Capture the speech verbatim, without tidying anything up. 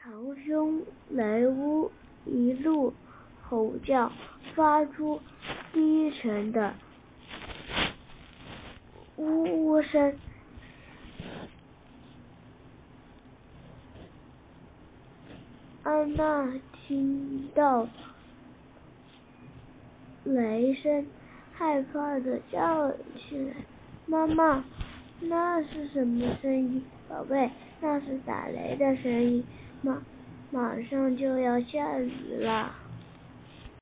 堂兄雷乌一路吼叫，发出低沉的呜呜声。安娜听到雷声，害怕的叫了起来：“妈妈，那是什么声音？”“宝贝，那是打雷的声音，马马上就要下雨了。”